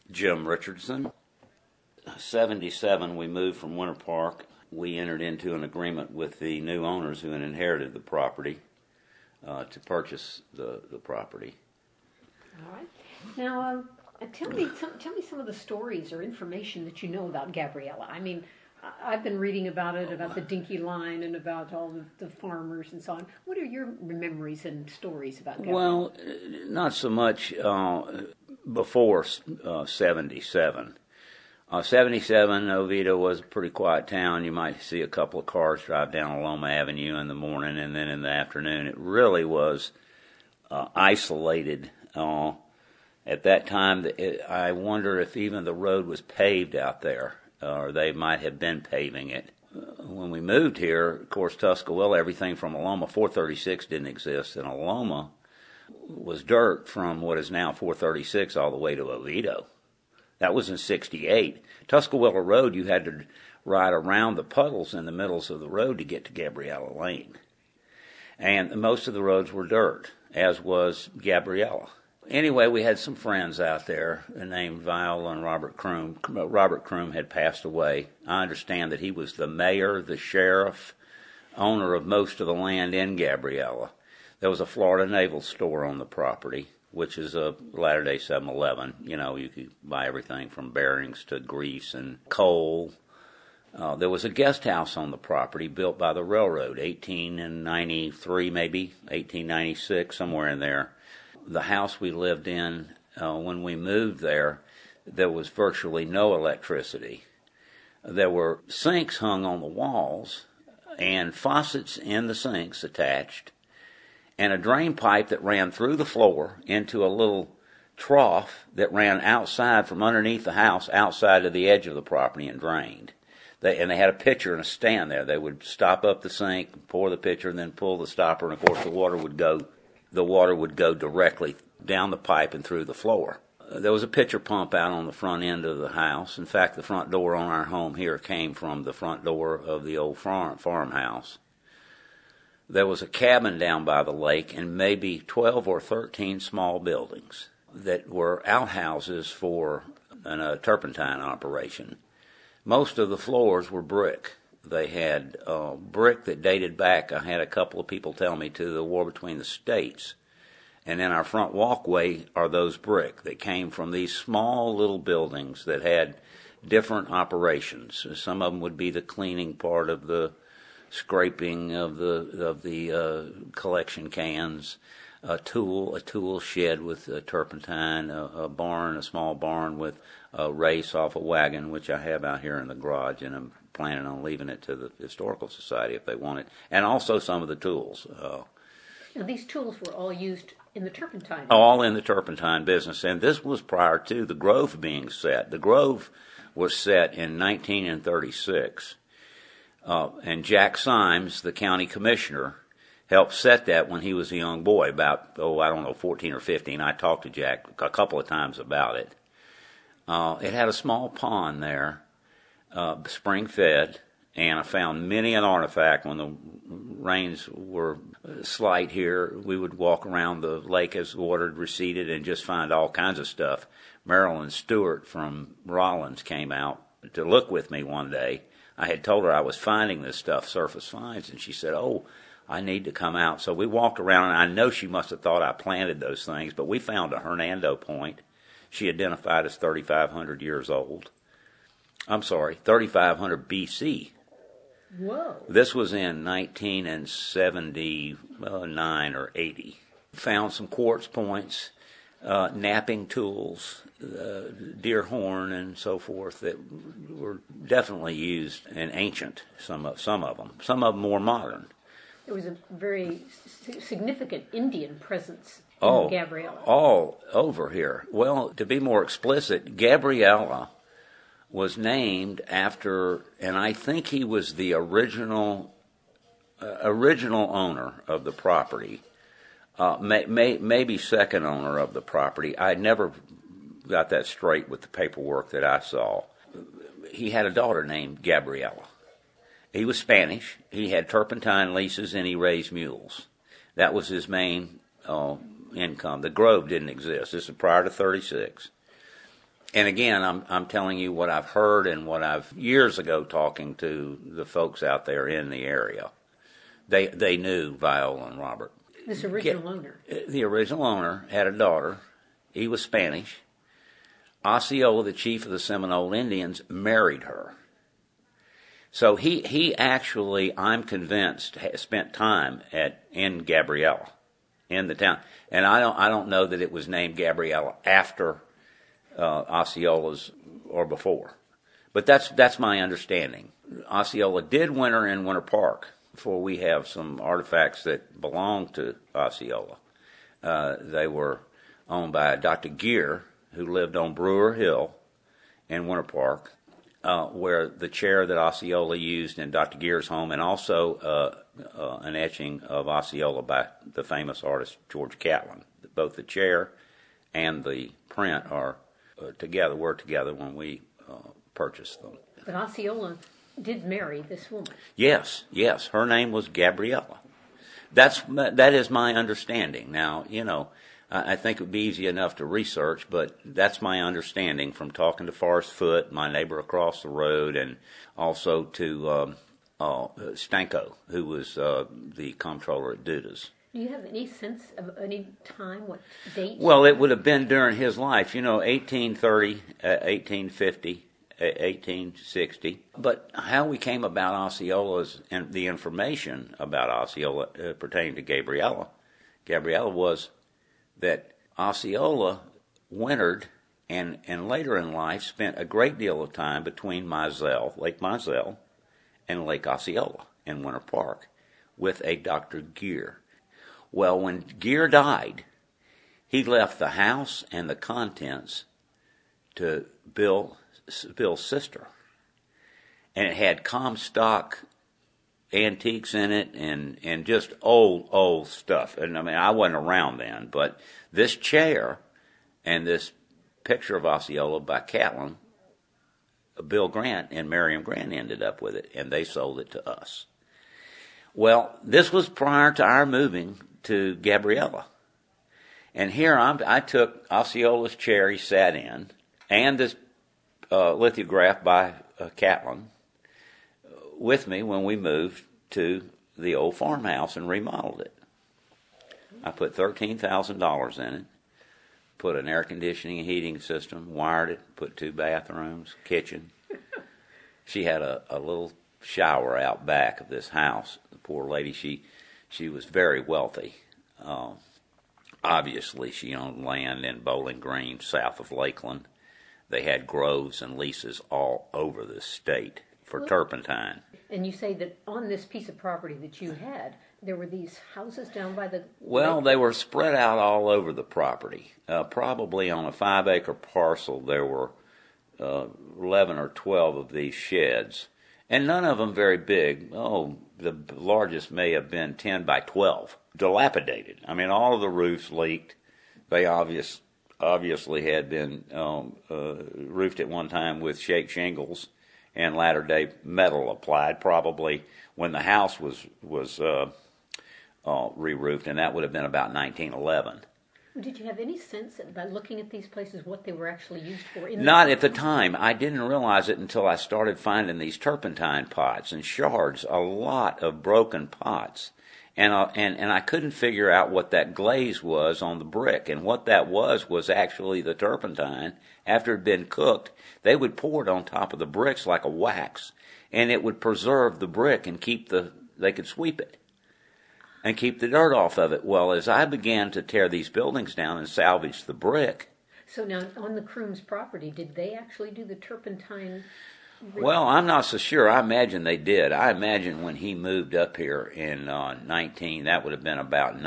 Jim Richardson. 77, we moved from Winter Park. We entered into an agreement with the new owners who had inherited the property to purchase the property. All right. Now, tell me some of the stories or information that you know about Gabriella. I mean, I've been reading about it, about the Dinky Line, and about all the farmers and so on. What are your memories and stories about Gabriella? Well, not so much before 77. 77, Oviedo was a pretty quiet town. You might see a couple of cars drive down Loma Avenue in the morning, and then in the afternoon. It really was isolated. At that time, I wonder if even the road was paved out there, or they might have been paving it. When we moved here, of course, Tuscaloosa, everything from Aloma, 436 didn't exist, and Aloma was dirt from what is now 436 all the way to Oviedo. That was in 68. Tuscaloosa Road, you had to ride around the puddles in the middles of the road to get to Gabriella Lane. And most of the roads were dirt, as was Gabriella. Anyway, we had some friends out there named Viola and Robert Croom. Robert Croom had passed away. I understand that he was the mayor, the sheriff, owner of most of the land in Gabriella. There was a Florida Naval store on the property, which is a latter-day 7-Eleven. You know, you could buy everything from bearings to grease and coal. There was a guest house on the property built by the railroad, 1893 maybe, 1896, somewhere in there. The house we lived in, when we moved there was virtually no electricity. There were sinks hung on the walls and faucets in the sinks attached, and a drain pipe that ran through the floor into a little trough that ran outside from underneath the house, outside to the edge of the property, and drained. They had a pitcher and a stand there. They would stop up the sink, pour the pitcher, and then pull the stopper, and of course the water would go directly down the pipe and through the floor. There was a pitcher pump out on the front end of the house. In fact, the front door on our home here came from the front door of the old farmhouse. There was a cabin down by the lake and maybe 12 or 13 small buildings that were outhouses for a turpentine operation. Most of the floors were brick. They had brick that dated back, I had a couple of people tell me, to the war between the states. And in our front walkway are those brick that came from these small little buildings that had different operations. Some of them would be the cleaning part of the scraping of the collection cans, a tool shed with turpentine, a small barn with a race off a wagon, which I have out here in the garage, and I'm planning on leaving it to the Historical Society if they want it, and also some of the tools. Now, these tools were all used in the turpentine. All in the turpentine business, and this was prior to the Grove being set. The Grove was set in 1936, and Jack Symes, the county commissioner, helped set that when he was a young boy, about, 14 or 15. I talked to Jack a couple of times about it. It had a small pond there, spring-fed, and I found many an artifact. When the rains were slight here, we would walk around the lake as the water had receded and just find all kinds of stuff. Marilyn Stewart from Rollins came out to look with me one day. I had told her I was finding this stuff, surface finds, and she said, I need to come out. So we walked around, and I know she must have thought I planted those things, but we found a Hernando point. She identified as 3,500 years old. I'm sorry, 3,500 BC. Whoa. This was in 1979 or 80. Found some quartz points, knapping tools, deer horn and so forth that were definitely used and ancient, some of them. Some of them more modern. There was a very significant Indian presence in Gabriella. All over here. Well, to be more explicit, Gabriella was named after, and I think he was the original owner of the property, maybe second owner of the property. I never got that straight with the paperwork that I saw. He had a daughter named Gabriella. He was Spanish. He had turpentine leases and he raised mules. That was his main income. The Grove didn't exist. This is prior to 36. And again, I'm telling you what I've heard and what I've years ago talking to the folks out there in the area. They knew Viola and Robert. This original owner. The original owner had a daughter. He was Spanish. Osceola, the chief of the Seminole Indians, married her. So he actually, I'm convinced, spent time in Gabriella, in the town. And I don't know that it was named Gabriella after Osceola's or before, but that's my understanding. Osceola did winter in Winter Park, for we have some artifacts that belong to Osceola. They were owned by Dr. Gear, who lived on Brewer Hill in Winter Park, where the chair that Osceola used in Dr. Gear's home, and also an etching of Osceola by the famous artist George Catlin. Both the chair and the print were together when we purchased them. But Osceola did marry this woman. Yes. Her name was Gabriella. That is my understanding. Now, I think it would be easy enough to research, but that's my understanding from talking to Forrest Foote, my neighbor across the road, and also to Stanko, who was the comptroller at Duda's. Do you have any sense of any time, what date? Well, it would have been during his life, 1830, 1850, 1860. But how we came about Osceola's and the information about Osceola pertaining to Gabriella was that Osceola wintered and later in life spent a great deal of time between Lake Mizell, and Lake Osceola in Winter Park with a Dr. Gear. Well, when Gear died, he left the house and the contents to Bill's sister. And it had Comstock antiques in it and just old stuff. And I mean, I wasn't around then, but this chair and this picture of Osceola by Catlin, Bill Grant and Miriam Grant ended up with it, and they sold it to us. Well, this was prior to our moving to Gabriella. And here I took Osceola's chair he sat in, and this lithograph by Catlin with me when we moved to the old farmhouse and remodeled it. I put $13,000 in it, put an air conditioning and heating system, wired it, put 2 bathrooms, kitchen. She had a little shower out back of this house. The poor lady, she was very wealthy. Obviously, she owned land in Bowling Green, south of Lakeland. They had groves and leases all over the state for turpentine. And you say that on this piece of property that you had, there were these houses down by the... Well, they were spread out all over the property. Probably on a 5-acre parcel, there were 11 or 12 of these sheds. And none of them very big. The largest may have been 10 by 12. Dilapidated. I mean, all of the roofs leaked. They obviously had been roofed at one time with shake shingles and latter-day metal applied, probably when the house was re-roofed, and that would have been about 1911. Did you have any sense by looking at these places what they were actually used for? Not at the time. I didn't realize it until I started finding these turpentine pots and shards, a lot of broken pots. And I couldn't figure out what that glaze was on the brick. And what that was actually the turpentine. After it had been cooked, they would pour it on top of the bricks like a wax. And it would preserve the brick and they could sweep it and keep the dirt off of it. Well, as I began to tear these buildings down and salvage the brick. So now, on the Crooms property, did they actually do the turpentine? Well, I'm not so sure. I imagine they did. I imagine when he moved up here in that would have been about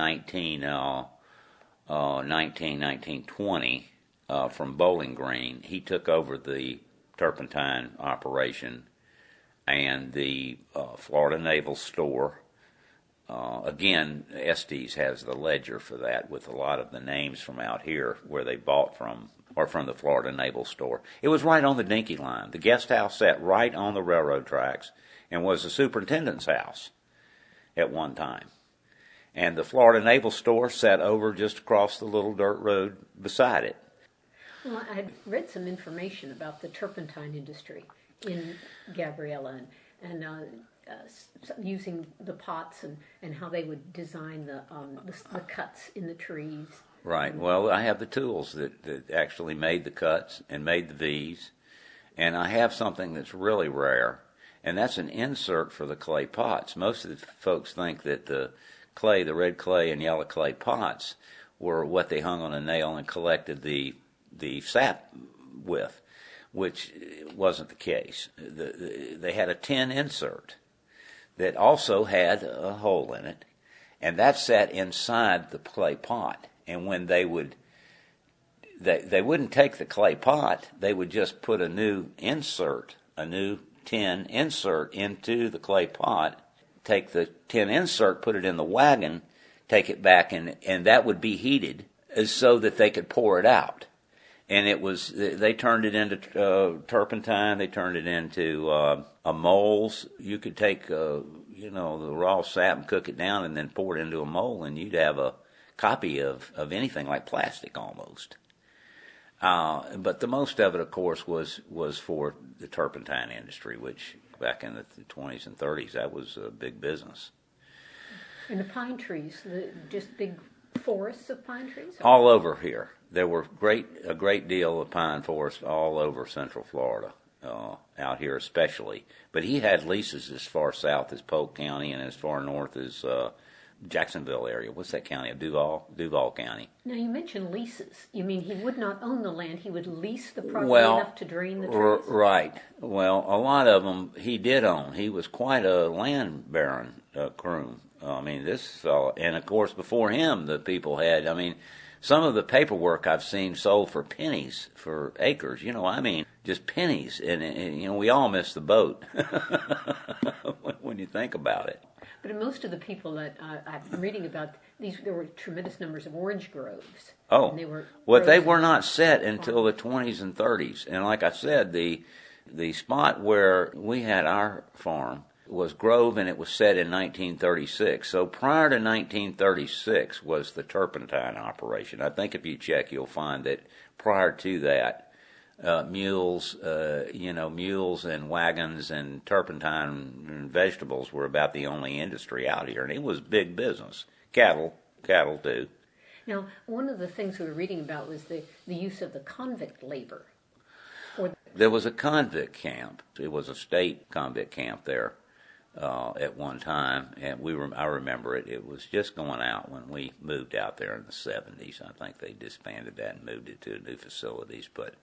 1920, from Bowling Green, he took over the turpentine operation and the Florida Naval Store. Again, Estes has the ledger for that with a lot of the names from out here where they bought from, or from the Florida Naval Store. It was right on the Dinky line. The guest house sat right on the railroad tracks and was the superintendent's house at one time. And the Florida Naval Store sat over just across the little dirt road beside it. Well, I had read some information about the turpentine industry in Gabriella using the pots and how they would design the cuts in the trees. Right. Well, I have the tools that actually made the cuts and made the V's. And I have something that's really rare, and that's an insert for the clay pots. Most of the folks think that the red clay and yellow clay pots were what they hung on a nail and collected the sap with, which wasn't the case. They had a tin insert that also had a hole in it, and that sat inside the clay pot. And when they wouldn't take the clay pot, they would just put a new tin insert into the clay pot, take the tin insert, put it in the wagon, take it back, and that would be heated so that they could pour it out. And they turned it into turpentine, they turned it into moles. You could take, the raw sap and cook it down and then pour it into a mold, and you'd have a copy of anything like plastic almost. But the most of it, of course, was for the turpentine industry, which back in the 20s and 30s, that was a big business. And the pine trees, just big forests of pine trees? All over here. There were a great deal of pine forest all over Central Florida, out here especially. But he had leases as far south as Polk County and as far north as Jacksonville area. What's that county? Duval County. Now, you mentioned leases. You mean he would not own the land, he would lease the property enough to drain the trees? Right. Well, a lot of them he did own. He was quite a land baron, Croom. And of course before him the people had, some of the paperwork I've seen sold for pennies for acres, just pennies. And we all miss the boat when you think about it. But in most of the people that I'm reading about, there were tremendous numbers of orange groves. Oh, and they were not set until the 20s and 30s. And like I said, the spot where we had our farm was Grove, and it was set in 1936. So prior to 1936 was the turpentine operation. I think if you check, you'll find that prior to that, mules and wagons and turpentine and vegetables were about the only industry out here, and it was big business. Cattle too. Now, one of the things we were reading about was the use of the convict labor. There was a convict camp. It was a state convict camp there at one time, and I remember it. It was just going out when we moved out there in the 70s. I think they disbanded that and moved it to new facilities, but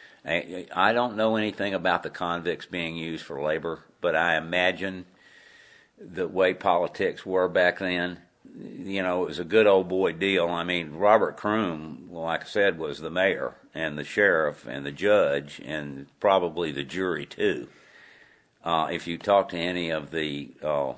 I don't know anything about the convicts being used for labor, but I imagine the way politics were back then, it was a good old boy deal. Robert Croom, like I said, was the mayor and the sheriff and the judge and probably the jury too. If you talk to any of the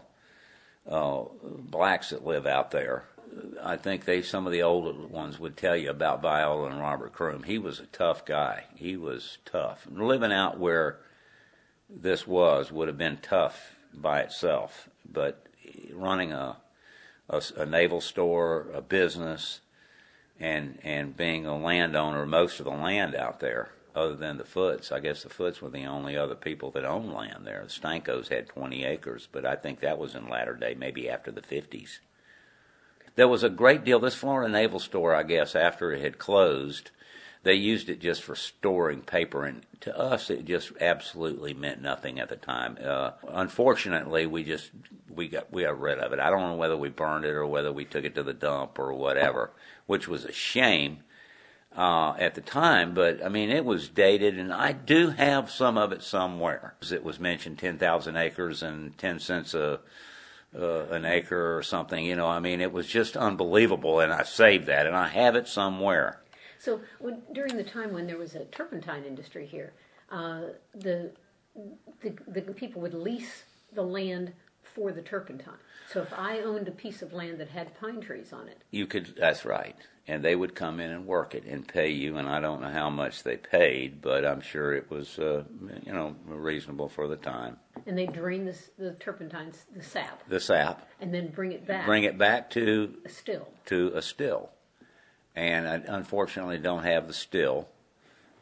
blacks that live out there, I think some of the older ones would tell you about Viola and Robert Croom. He was a tough guy. He was tough. Living out where this would have been tough by itself, but running a naval store, a business, and being a landowner, most of the land out there, other than the Foots. I guess the Foots were the only other people that owned land there. The Stankos had 20 acres, but I think that was in latter day, maybe after the 50s. There was a great deal. This Florida Naval Store, I guess, after it had closed, they used it just for storing paper, and to us it just absolutely meant nothing at the time. Unfortunately, we got rid of it. I don't know whether we burned it or whether we took it to the dump or whatever, which was a shame at the time. But it was dated, and I do have some of it somewhere. It was mentioned 10,000 acres and 10 cents an acre or something. It was just unbelievable, and I saved that, and I have it somewhere. So during the time when there was a turpentine industry here, the people would lease the land for the turpentine. So if I owned a piece of land that had pine trees on it, you could. That's right, and they would come in and work it and pay you. And I don't know how much they paid, but I'm sure it was reasonable for the time. And they drain the turpentines, the sap, and then bring it back to a still. And I unfortunately don't have the still,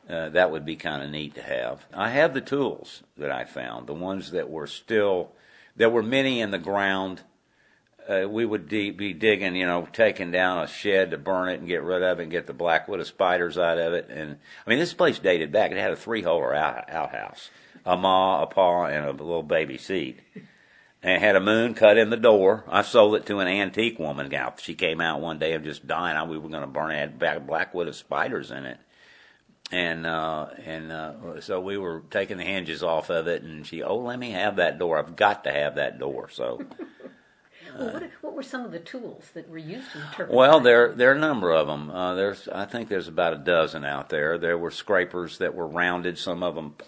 That would be kind of neat to have. I have the tools that I found, the ones that were still, there were many in the ground. We would be digging, taking down a shed to burn it and get rid of it and get the black widow spiders out of it. And I mean, this place dated back. It had a 3-holer outhouse, a ma, a pa, and a little baby seat. And it had a moon cut in the door. I sold it to an antique woman. She came out one day and just dying. We were going to burn it. It had black widow spiders in it. And so we were taking the hinges off of it, and let me have that door. I've got to have that door. So. Well, what were some of the tools that were used in turpentine? Well, there are a number of them. I think there's about a dozen out there. There were scrapers that were rounded. Some of them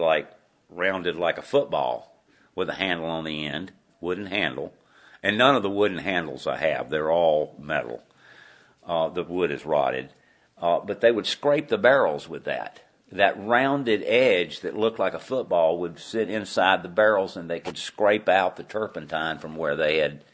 rounded like a football with a handle on the end, wooden handle. And none of the wooden handles I have. They're all metal. The wood is rotted. But they would scrape the barrels with that. That rounded edge that looked like a football would sit inside the barrels, and they could scrape out the turpentine from where they had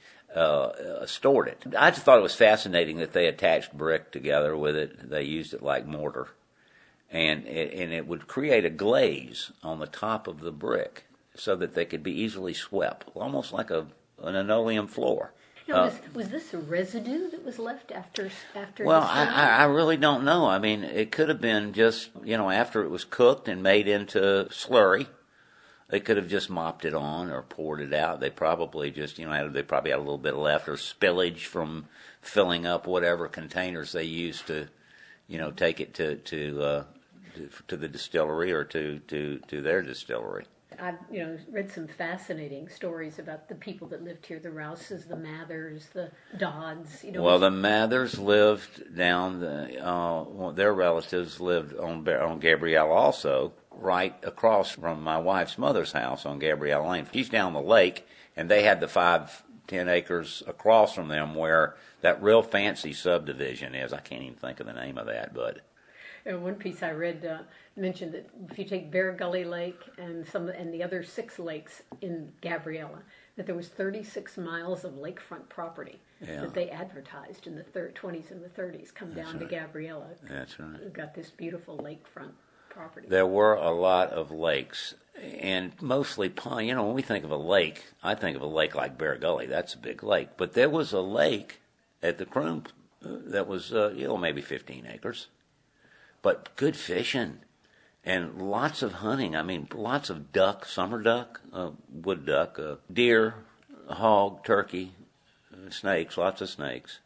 stored it. I just thought it was fascinating that they attached brick together with it. They used it like mortar, and it would create a glaze on the top of the brick so that they could be easily swept, almost like an linoleum floor. Was this a residue that was left after? Well, I really don't know. I mean, it could have been just after it was cooked and made into slurry. They could have just mopped it on or poured it out. They probably just, they probably had a little bit left or spillage from filling up whatever containers they used to, take it to the distillery or to their distillery. I've read some fascinating stories about the people that lived here, the Rouses, the Mathers, the Dodds. Well, the Mathers lived down their relatives lived on Gabriella also, right across from my wife's mother's house on Gabriella Lane. She's down the lake, and they had the 5-10 acres across from them where that real fancy subdivision is. I can't even think of the name of that, but. One piece I read mentioned that if you take Bear Gully Lake and the other 6 lakes in Gabriella, that there was 36 miles of lakefront property that they advertised in the 20s and the 30s. Come down to Gabriella. That's right. We've got this beautiful lakefront property. There were a lot of lakes, and mostly pond. When we think of a lake, I think of a lake like Bear Gully. That's a big lake. But there was a lake at the Croom that was, maybe 15 acres. But good fishing and lots of hunting. I mean, lots of duck, summer duck, wood duck, deer, hog, turkey, snakes, lots of snakes.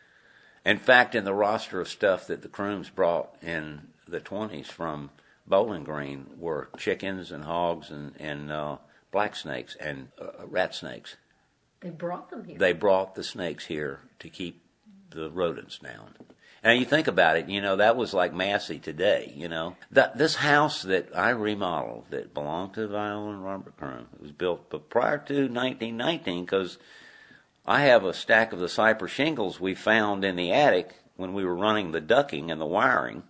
In fact, in the roster of stuff that the Crooms brought in the 20s from Bowling Green were chickens and hogs and black snakes and rat snakes. They brought them here. They brought the snakes here to keep the rodents down. And you think about it, that was like Massey today, This house that I remodeled that belonged to Viola and Robert Croom, it was built prior to 1919 because I have a stack of the cypress shingles we found in the attic when we were running the ducking and the wiring.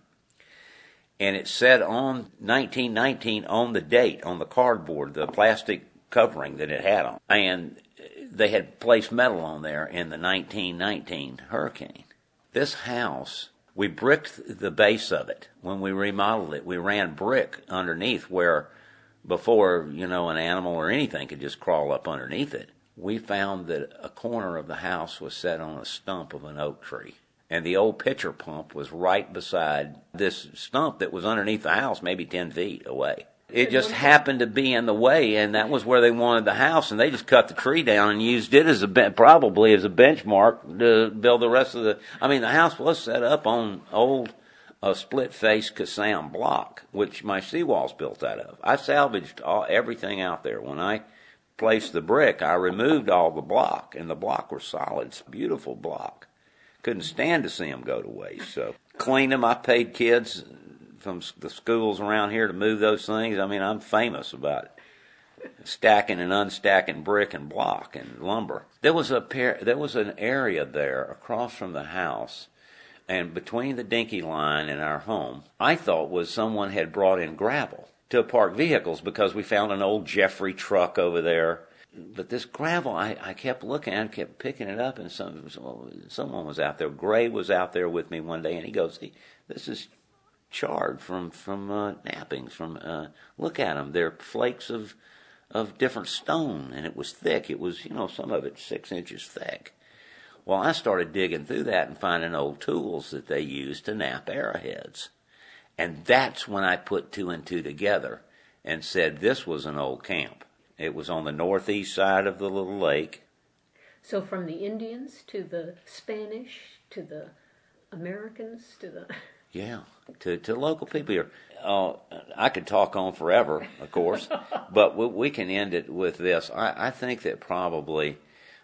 And it said on 1919 on the date, on the cardboard, the plastic covering that it had on. And they had placed metal on there in the 1919 hurricane. This house, we bricked the base of it. When we remodeled it, we ran brick underneath where before, an animal or anything could just crawl up underneath it. We found that a corner of the house was set on a stump of an oak tree. And the old pitcher pump was right beside this stump that was underneath the house, maybe 10 feet away. It just happened to be in the way, and that was where they wanted the house, and they just cut the tree down and used it as probably as a benchmark to build the rest of the. I mean, the house was set up on old split-face Kassam block, which my seawall's built out of. I salvaged everything out there. When I placed the brick, I removed all the block, and the block was solid. It's a beautiful block. Couldn't stand to see them go to waste. So cleaned them. I paid kids from the schools around here to move those things. I mean, I'm famous about stacking and unstacking brick and block and lumber. There was an area there across from the house and between the Dinky line and our home, I thought was someone had brought in gravel to park vehicles because we found an old Jeffrey truck over there. But this gravel, I kept looking at it, kept picking it up, and someone was out there. Gray was out there with me one day, and he goes, "This is charred from knappings. Look at them; they're flakes of different stone, and it was thick. It was, some of it 6 inches thick. Well, I started digging through that and finding old tools that they used to knap arrowheads, and that's when I put 2 and 2 together and said this was an old camp. It was on the northeast side of the little lake. So from the Indians to the Spanish to the Americans to the... Yeah, to local people here. I could talk on forever, of course, but we can end it with this. I think that probably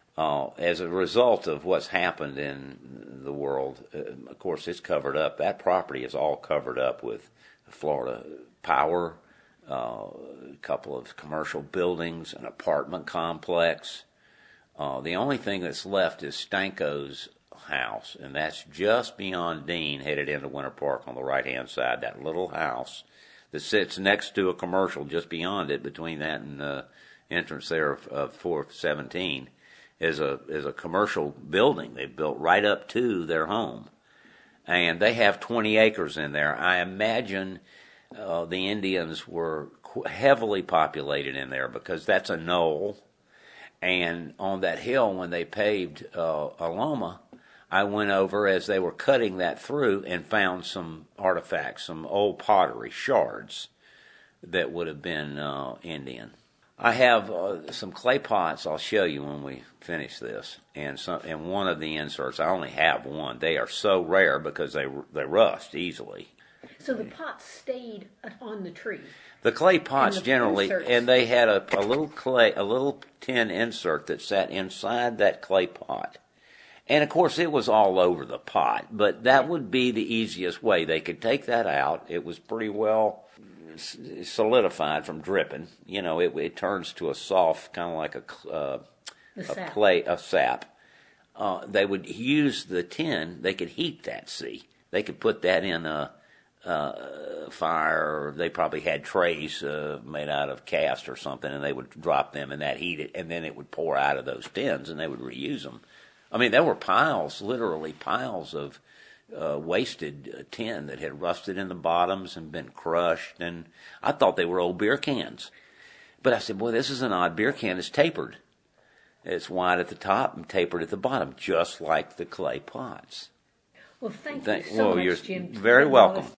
as a result of what's happened in the world, of course it's covered up. That property is all covered up with Florida Power, a couple of commercial buildings, an apartment complex. The only thing that's left is Stanko's house, and that's just beyond Dean, headed into Winter Park on the right-hand side. That little house that sits next to a commercial just beyond it, between that and the entrance there of 417, is a commercial building they built right up to their home. And they have 20 acres in there. I imagine the Indians were heavily populated in there because that's a knoll. And on that hill, when they paved Aloma, I went over as they were cutting that through and found some artifacts, some old pottery shards that would have been Indian. I have some clay pots I'll show you when we finish this, and one of the inserts. I only have one. They are so rare because they rust easily. So the pots stayed on the tree. The clay pots generally, inserts. And they had a little tin insert that sat inside that clay pot. And of course it was all over the pot, but that would be the easiest way. They could take that out. It was pretty well solidified from dripping. It turns to a soft, kind of like a sap. They would use the tin. They could heat that. They could put that in a fire. They probably had trays made out of cast or something, and they would drop them in that heat, and then it would pour out of those tins, and they would reuse them. I mean, there were literally piles of wasted tin that had rusted in the bottoms and been crushed, and I thought they were old beer cans. But I said, boy, this is an odd beer can. It's tapered. It's wide at the top and tapered at the bottom, just like the clay pots. Well, thank you so much, you're Jim. very welcome.